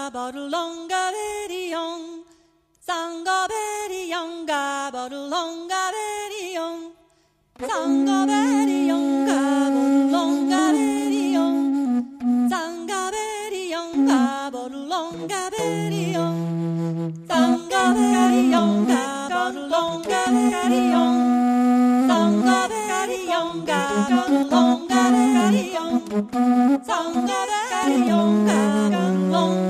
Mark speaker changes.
Speaker 1: bottolonga verion, sanga verion, ga bottolonga verion, sanga verion, ga bottolonga verion, sanga verion, ga bottolonga verion, sanga verion, ga bottolonga verion, sanga verion, ga bottolonga verion, sanga verion, ga bottolonga